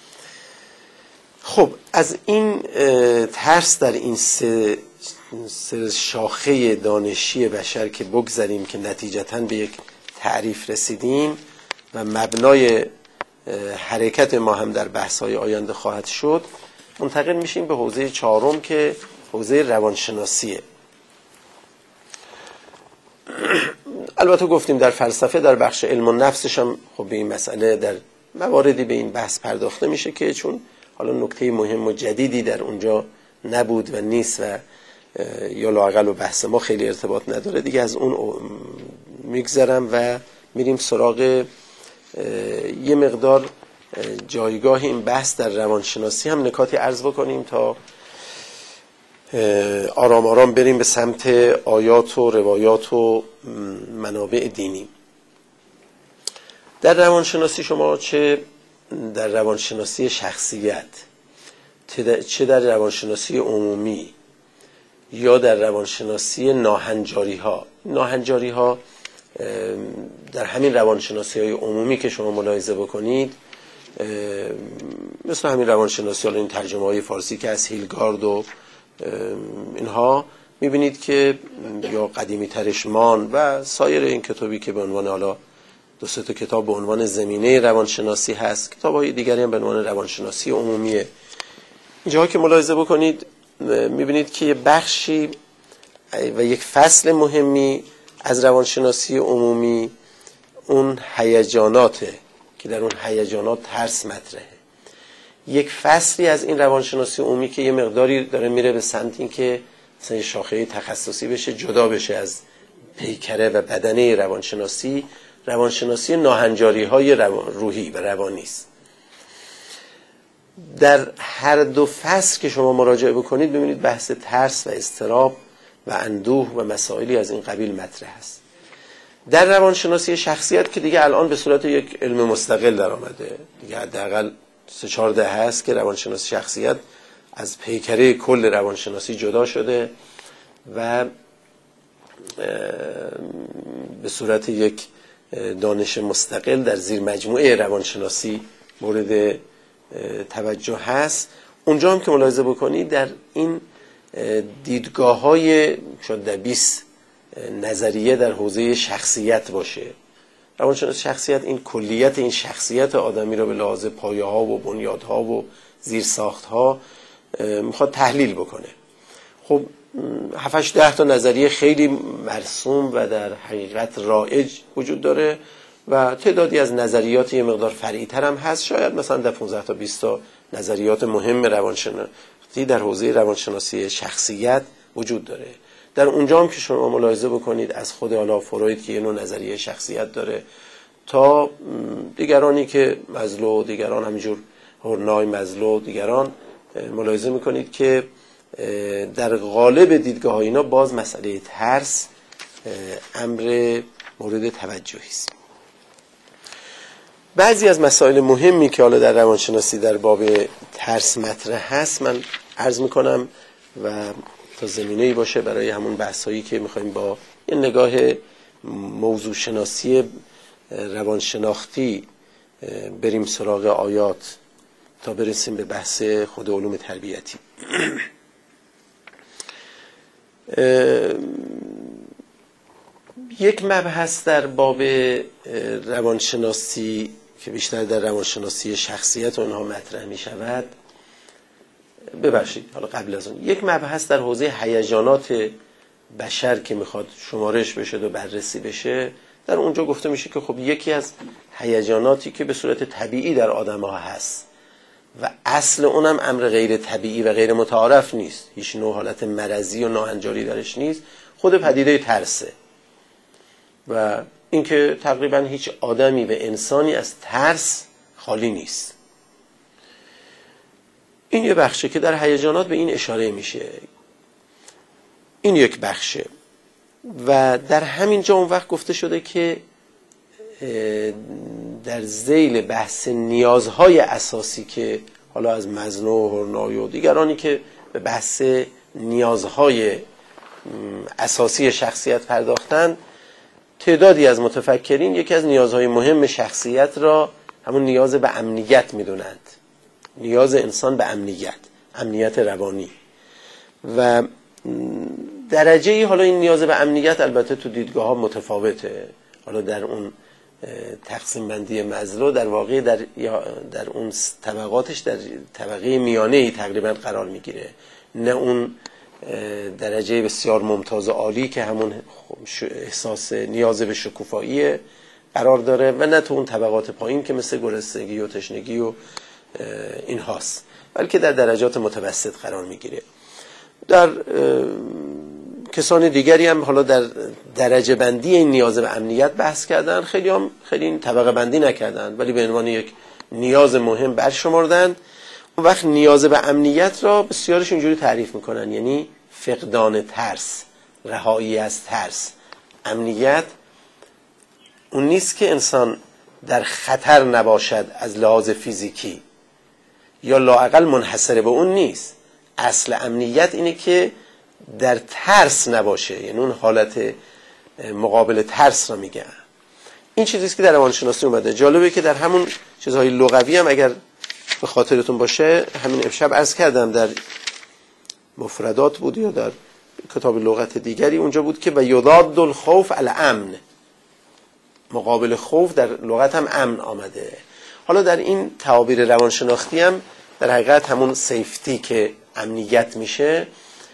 خب از این ترس در این سه, سه شاخه دانشی بشر که بگذاریم که نتیجتاً به یک تعریف رسیدیم و مبنای حرکت ما هم در بحث‌های آینده خواهد شد، منتقل میشیم به حوزه چهارم که حوزه روانشناسیه. البته گفتیم در فلسفه در بخش علم النفسش هم خب به این مسئله در مواردی به این بحث پرداخته میشه که چون حالا نکته مهم و جدیدی در اونجا نبود و نیست و یا لااقل و بحث ما خیلی ارتباط نداره دیگه، از اون میگذرم و میریم سراغ یه مقدار جایگاه این بحث در روانشناسی هم نکاتی عرض بکنیم تا آرام آرام بریم به سمت آیات و روایات و منابع دینی. در روانشناسی شما چه در روانشناسی شخصیت، چه در روانشناسی عمومی یا در روانشناسی ناهنجاری ها ناهنجاری ها در همین روانشناسی های عمومی که شما ملاحظه بکنید، مثل همین روانشناسی ها این ترجمه های فارسی که از هیلگارد و اینها میبینید که یا قدیمی ترشمان و سایر این کتابی که به عنوان حالا دو سه تا کتاب به عنوان زمینه روانشناسی هست، کتاب های دیگری هم به عنوان روانشناسی عمومیه. اینجا که ملاحظه بکنید میبینید که یه بخشی و یک فصل مهمی از روانشناسی عمومی اون هیجاناته که در اون هیجانات ترس مطرحه. یک فصلی از این روانشناسی عمومی که یه مقداری داره میره به سمت این که مثلا شاخه تخصصی بشه، جدا بشه از پیکره و بدنه روانشناسی، روانشناسی ناهنجاری های روحی و روانی است. در هر دو فصل که شما مراجعه بکنید ببینید بحث ترس و اضطراب و اندوه و مسائلی از این قبیل مطرح است. در روانشناسی شخصیت که دیگه الان به صورت یک علم مستقل در آمده، دیگه حداقل سه چهار دهه هست که روانشناسی شخصیت از پیکره کل روانشناسی جدا شده و به صورت یک دانش مستقل در زیر مجموعه روانشناسی مورد توجه هست. اونجا هم که ملاحظه بکنید در این دیدگاه های شاید در بیست نظریه در حوزه شخصیت باشه. روانشناسی شخصیت این کلیت این شخصیت آدمی رو به لحاظ پایه ها و بنیاد ها و زیر ساخت ها میخواد تحلیل بکنه. خب هفتش ده تا نظریه خیلی مرسوم و در حقیقت رایج وجود داره و تعدادی از نظریات یه مقدار فرعی تر هم هست. شاید مثلا در پانزده تا بیست تا نظریات مهم روانشناسی در حوزه روانشناسی شخصیت وجود داره. در اونجا هم که شما ملاحظه بکنید از خود حالا فروید که یه نوع نظریه شخصیت داره تا دیگرانی که مزلو، دیگران همینجور هورنای، مزلو، دیگران ملاحظه میکنید که در قالب دیدگاه ها اینا باز مسئله ترس امر مورد توجهی است. بعضی از مسائل مهمی که حالا در روانشناسی در باب ترس مطرح هست من عرض میکنم و تا زمینه‌ای باشه برای همون بحثایی که میخوایم با یه نگاه موضوع شناسی روانشناختی بریم سراغ آیات تا برسیم به بحث خود علوم تربیتی. یک مبحث در باب روانشناسی که بیشتر در روانشناسی شخصیت اونها مطرح می شود، ببخشید حالا قبل از اون یک مبحث در حوزه هیجانات بشر که میخواد شمارش بشه و بررسی بشه، در اونجا گفته میشه که خب یکی از هیجاناتی که به صورت طبیعی در آدم ها هست و اصل اونم امر غیر طبیعی و غیر متعارف نیست، هیچ نوع حالت مرضی و ناهنجاری درش نیست، خود پدیده ترسه و اینکه تقریبا هیچ آدمی و انسانی از ترس خالی نیست. این یه بخشه که در هیجانات به این اشاره میشه. این یک بخشه و در همین جا اون وقت گفته شده که در ذیل بحث نیازهای اساسی که حالا از مزنو و هرنایی و دیگرانی که به بحث نیازهای اساسی شخصیت پرداختن، تعدادی از متفکرین یکی از نیازهای مهم شخصیت را همون نیاز به امنیت میدونند. نیاز انسان به امنیت، امنیت روانی. و درجه ای حالا این نیاز به امنیت البته تو دیدگاه ها متفاوته. حالا در اون تقسیم بندی مزلو در واقع در در اون طبقاتش در طبقه میانه ای تقریبا قرار میگیره، نه اون درجه بسیار ممتاز عالی که همون احساس نیاز به شکوفایی قرار داره، و نه تو اون طبقات پایین که مثل گرسنگی و تشنگی و این هاست، بلکه در درجات متوسط قرار میگیره. در کسان دیگری هم حالا در درجه بندی این نیاز به امنیت بحث کردن، خیلی هم خیلی این طبقه بندی نکردن ولی به عنوان یک نیاز مهم برشمردن. اون وقت نیاز به امنیت را بسیارش اینجوری تعریف میکنن، یعنی فقدان ترس، رهایی از ترس. امنیت اون نیست که انسان در خطر نباشد از لحاظ فیزیکی، یا لااقل منحصر به اون نیست. اصل امنیت اینه که در ترس نباشه، یعنی اون حالت مقابل ترس را میگن. این چیزیست که در روانشناسی اومده. جالبه که در همون چیزهای لغوی هم اگر به خاطرتون باشه، همین امشب عرض کردم در مفردات بود یا در کتاب لغت دیگری اونجا بود که و یضاد الخوف الامن، مقابل خوف در لغت هم امن آمده. حالا در این تعابیر روانشناختی هم در حقیقت همون سیفتی که امنیت میشه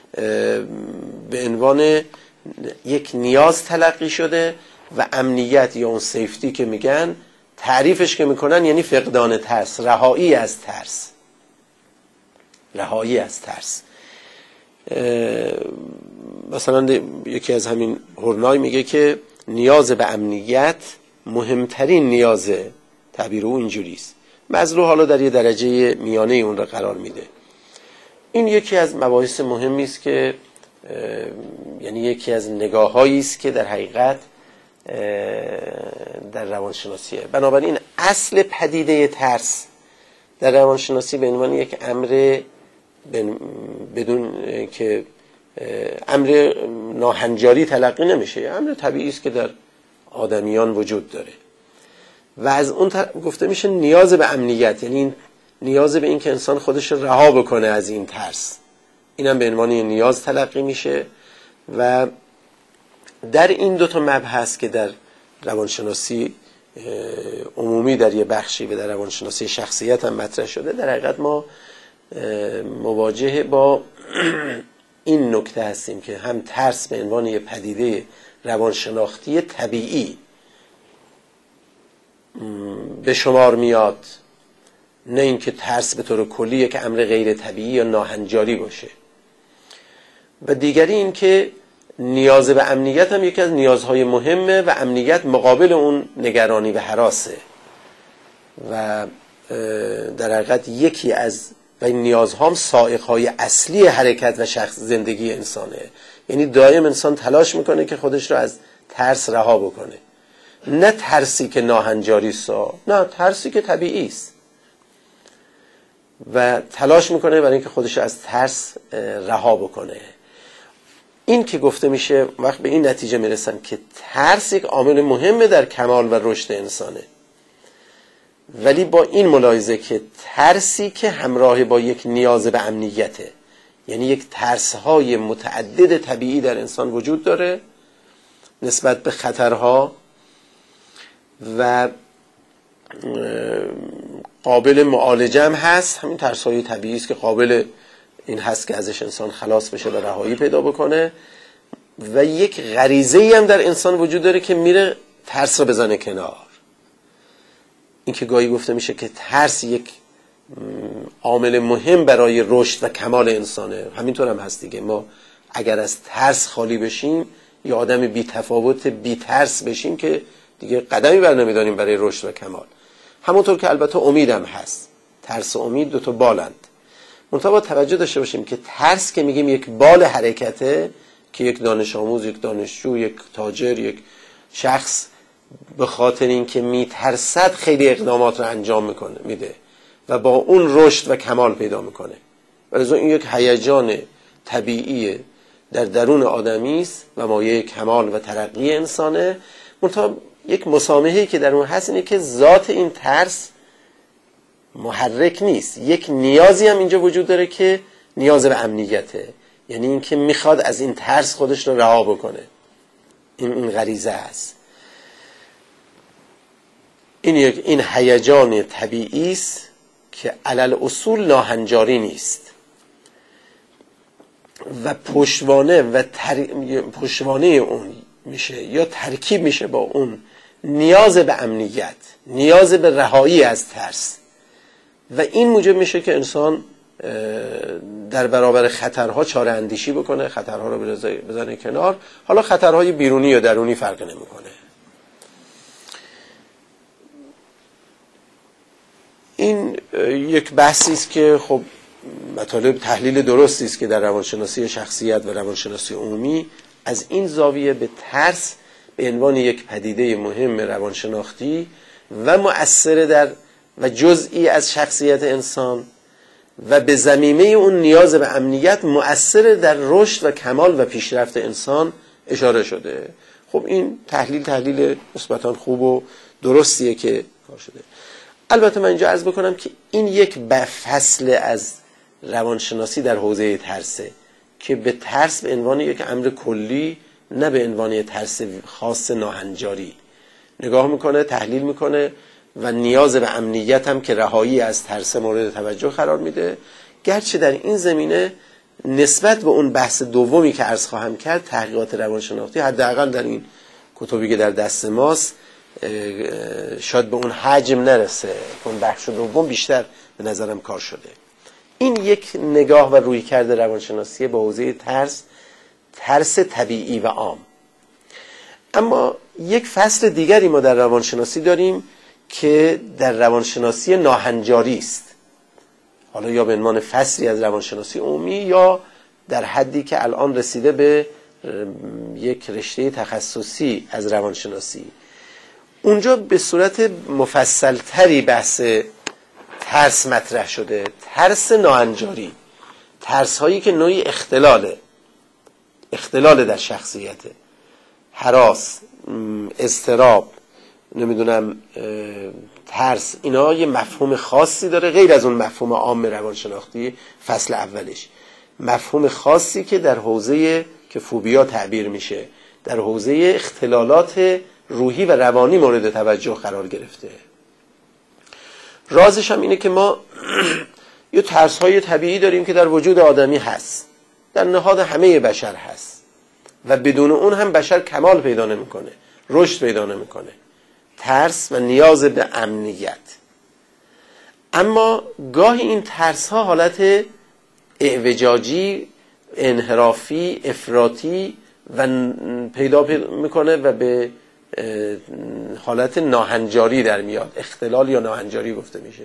به عنوان یک نیاز تلقی شده، و امنیت یا اون سیفتی که میگن تعریفش که میکنن یعنی فقدان ترس، رهایی از ترس، رهایی از ترس. مثلا یکی از همین هرنای میگه که نیاز به امنیت مهمترین نیازه، تعبیر او اینجوریست. مزلو حالا در یه درجه میانه اون را قرار میده. این یکی از مباحث مهمی است که یعنی یکی از نگاه‌هایی است که در حقیقت در روانشناسیه. بنابراین اصل پدیده ترس در روانشناسی به عنوان یک امر بدون که امر ناهنجاری تلقی نمیشه، امر طبیعی است که در آدمیان وجود داره، و از اون طرف گفته میشه نیاز به امنیت، یعنی نیاز به این که انسان خودش رو رها بکنه از این ترس. اینم به عنوان نیاز تلقی میشه. و در این دو تا مبحث که در روانشناسی عمومی در یه بخشی و در روانشناسی شخصیت هم مطرح شده، در حقیقت ما مواجه با این نکته هستیم که هم ترس به عنوان یه پدیده روانشناختی طبیعی به شمار میاد، نه اینکه ترس به طور کلی که امر غیر طبیعی یا ناهنجاری باشه. و دیگری این که نیاز به امنیت هم یکی از نیازهای مهمه و امنیت مقابل اون نگرانی و هراسه، و در حقیقت یکی از و این نیازها هم سائقهای اصلی حرکت و شخص زندگی انسانه. یعنی دائم انسان تلاش میکنه که خودش رو از ترس رها بکنه، نه ترسی که ناهنجاری است، نه ترسی که طبیعی است، و تلاش میکنه برای اینکه خودش رو از ترس رها بکنه. این که گفته میشه وقت به این نتیجه میرسن که ترس یک عامل مهمه در کمال و رشد انسانه، ولی با این ملاحظه که ترسی که همراه با یک نیاز به امنیته، یعنی یک ترس‌های متعدد طبیعی در انسان وجود داره نسبت به خطرها، و قابل معالجه هم هست. همین ترس‌های طبیعی است که قابل این هست که ازش انسان خلاص بشه و رهایی پیدا بکنه، و یک غریزه‌ای هم در انسان وجود داره که میره ترس رو بزنه کنار. این که گاهی گفته میشه که ترس یک عامل مهم برای رشد و کمال انسانه، همینطور هم هست دیگه. ما اگر از ترس خالی بشیم یا آدم بی تفاوت بی ترس بشیم که دیگه قدمی بر نمیداریم برای رشد و کمال. همونطور که البته امید هم هست، ترس و امید دو تا بالند. منتها باید توجه داشته باشیم که ترس که میگیم یک بال حرکته، که یک دانش آموز، یک دانشجو، یک تاجر، یک شخص به خاطر اینکه میترسد خیلی اقدامات رو انجام میکنه میده و با اون رشد و کمال پیدا میکنه. ولذا این یک هیجان طبیعی در درون آدمی است و مایه کمال و ترقی انسانه. منتها یک مسامحه‌ای که در اون هست اینه که ذات این ترس محرک نیست، یک نیازی هم اینجا وجود داره که نیاز به امنیته، یعنی اینکه میخواد از این ترس خودش رو رها بکنه. این این غریزه است. این یک این هیجان طبیعی است که علل اصول ناهنجاری نیست و پشتوانه و تر... پشتوانه اون میشه یا ترکیب میشه با اون نیاز به امنیت، نیاز به رهایی از ترس، و این موجب میشه که انسان در برابر خطرها چاره اندیشی بکنه، خطرها رو بزنه کنار. حالا خطرهای بیرونی یا درونی فرق نمیکنه. این یک بحثی است که خب مطالب تحلیل درستی است که در روانشناسی شخصیت و روانشناسی عمومی از این زاویه به ترس به عنوان یک پدیده مهم روانشناختی و مؤثر در و جزئی از شخصیت انسان و به ضمیمه اون نیاز به امنیت مؤثر در رشد و کمال و پیشرفت انسان اشاره شده. خب این تحلیل تحلیل نسبتاً خوب و درستیه که کار شده. البته من اینجا عرض بکنم که این یک فصل از روانشناسی در حوزه ترسه که به ترس به عنوان یک امر کلی، نه به عنوان یک ترس خاص ناهنجاری نگاه میکنه، تحلیل میکنه و نیاز به امنیت هم که رهایی از ترس مورد توجه قرار میده. گرچه در این زمینه نسبت به اون بحث دومی که عرض خواهم کرد تحقیقات روانشناختی حداقل در این کتبی که در دست ماست شاید به اون حجم نرسه. اون بخش دوم بیشتر به نظرم کار شده. این یک نگاه و رویکرد روانشناسی به حوزه ترس، ترس طبیعی و عام. اما یک فصل دیگری ما در روانشناسی داریم که در روانشناسی ناهنجاری است، حالا یا به عنوان فصلی از روانشناسی عمومی یا در حدی که الان رسیده به یک رشته تخصصی از روانشناسی. اونجا به صورت مفصل تری بحث ترس مطرح شده، ترس ناهنجاری، ترس هایی که نوعی اختلاله، اختلال در شخصیته، هراس، اضطراب، نمیدونم ترس، اینا یه مفهوم خاصی داره غیر از اون مفهوم عام روانشناختی فصل اولش. مفهوم خاصی که در حوزه که فوبیا تعبیر میشه، در حوزه اختلالات روحی و روانی مورد توجه قرار گرفته. رازش هم اینه که ما یه ترس‌های طبیعی داریم که در وجود آدمی هست، در نهاد همه بشر هست و بدون اون هم بشر کمال پیدا نمی‌کنه، رشد پیدا نمی‌کنه. ترس و نیاز به امنیت. اما گاهی این ترس‌ها حالت اعوجاجی، انحرافی، افراطی و پیدا می‌کنه و به حالت ناهنجاری در میاد. اختلال یا ناهنجاری گفته میشه.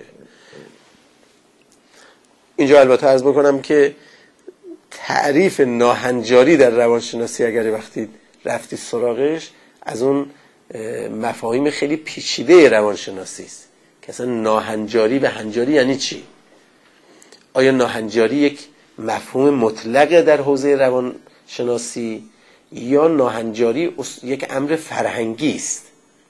اینجا البته عرض بکنم که تعریف ناهنجاری در روانشناسی اگر وقتی رفتی سراغش از اون مفاهیم خیلی پیچیده روانشناسی است که اصلا ناهنجاری و هنجاری یعنی چی؟ آیا ناهنجاری یک مفهوم مطلق در حوزه روانشناسی یا ناهنجاری یک امر فرهنگی است؟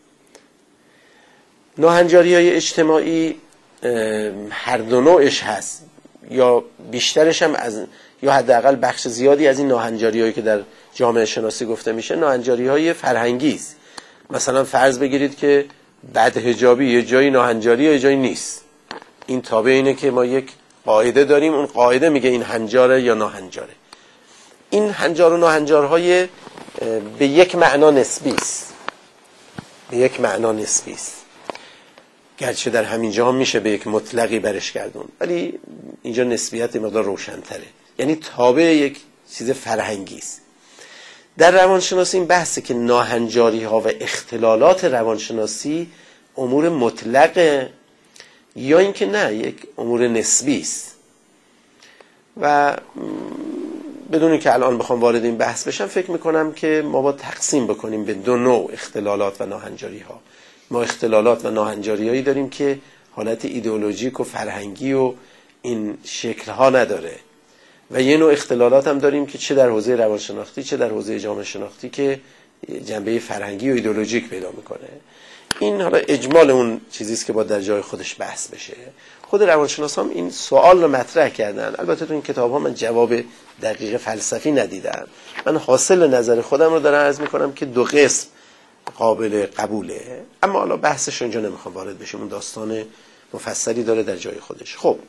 ناهنجاری های اجتماعی هر دو نوعش هست، یا بیشترش هم از یا حداقل بخش زیادی از این ناهنجاری هایی که در جامعه شناسی گفته میشه ناهنجاری های فرهنگی است. مثلا فرض بگیرید که بدحجابی یه جایی ناهنجاری یا یه جایی نیست. این تابع اینه که ما یک قاعده داریم، اون قاعده میگه این هنجاره یا ناهنجاره. این هنجار و ناهنجارهای به یک معنا نسبی است، به یک معنا نسبی است، گرچه در همین جا هم میشه به یک مطلقی برش گردون، ولی اینجا نسبیت مقدار روشن‌تره، یعنی تابع یک چیز فرهنگی است. در روانشناسی این بحثه که ناهنجاری ها و اختلالات روانشناسی امور مطلقه یا اینکه نه، یک امور نسبی است. و بدون که الان بخوام وارد این بحث بشم فکر میکنم که ما با تقسیم بکنیم به دو نوع اختلالات و ناهنجاری ها. ما اختلالات و ناهنجاری هایی داریم که حالت ایدئولوژیک و فرهنگی و این شکل ها نداره و یه نوع اختلالات هم داریم که چه در حوزه روانشناختی چه در حوزه جامعه شناختی که جنبه فرهنگی و ایدئولوژیک پیدا میکنه. این حالا اجمال اون چیزیست که باید در جای خودش بحث بشه. خود روانشناس هم این سوال رو مطرح کردن. البته تو این کتاب ها من جواب دقیق فلسفی ندیدم. من حاصل نظر خودم رو دارم عرض میکنم که دو قسم قابل قبوله، اما حالا بحثش اونجا نمیخوام وارد بشیم، اون داستان مفصلی داره در جای خودش. خب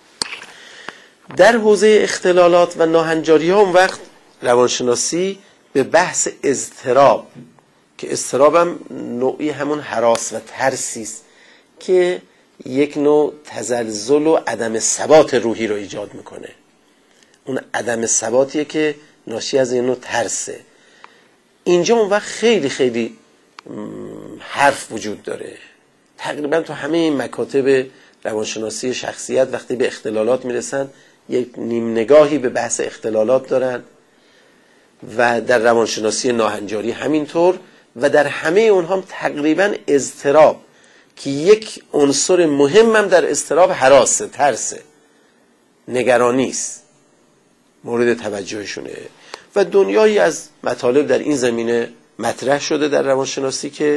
در حوزه اختلالات و ناهنجاری ها اون وقت روانشناسی به بحث اضطراب، که اضطراب هم نوعی همون هراس و ترسی است که یک نوع تزلزل و عدم ثبات روحی رو ایجاد میکنه. اون عدم ثباتیه که ناشی از این نوع ترسه. اینجا اون وقت خیلی خیلی حرف وجود داره. تقریبا تو همه این مکاتب روانشناسی شخصیت وقتی به اختلالات میرسن یک نیم نگاهی به بحث اختلالات دارن و در روانشناسی ناهنجاری همینطور و در همه اونها هم تقریبا اضطراب که یک عنصر مهمم در اضطراب هراسه، ترسه، نگرانی است، مورد توجهشونه و دنیایی از مطالب در این زمینه مطرح شده در روانشناسی که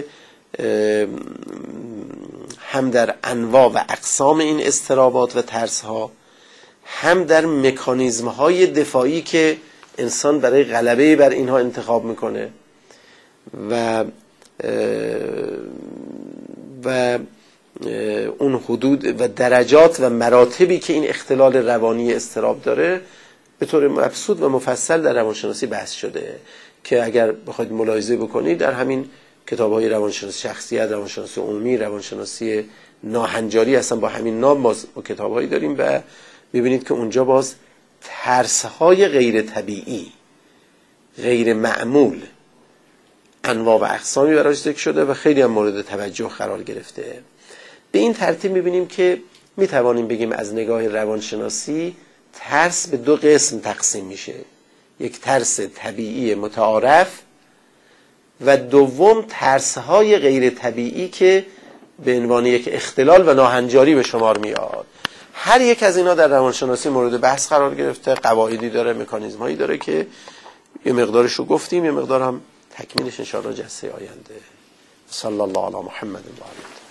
هم در انواع و اقسام این اضطرابات و ترس‌ها، هم در مکانیزم‌های دفاعی که انسان برای غلبه بر اینها انتخاب میکنه و و اون حدود و درجات و مراتبی که این اختلال روانی اضطراب داره به طور مبسوط و مفصل در روانشناسی بحث شده که اگر بخواید ملاحظه بکنید در همین کتاب‌های روانشناسی شخصیت، روانشناسی عمومی، روانشناسی ناهنجاری اصلا با همین نام باز با کتاب‌هایی داریم و می‌بینید که اونجا باز ترس‌های غیر طبیعی، غیر معمول، انواع و اقسامی براش ذکر شده و خیلی هم مورد توجه قرار گرفته. به این ترتیب می‌بینیم که می‌توانیم بگیم از نگاه روانشناسی ترس به دو قسم تقسیم میشه. یک ترس طبیعی متعارف و دوم ترس‌های غیر طبیعی که به عنوان یک اختلال و ناهنجاری به شمار میاد. هر یک از اینا در روانشناسی مورد بحث قرار گرفته، قواعدی داره، مکانیزم‌هایی داره که یه مقدارش رو گفتیم، یه مقدار هم تکمیلش ان شاء الله جلسه آینده. صلی الله علی محمد و آله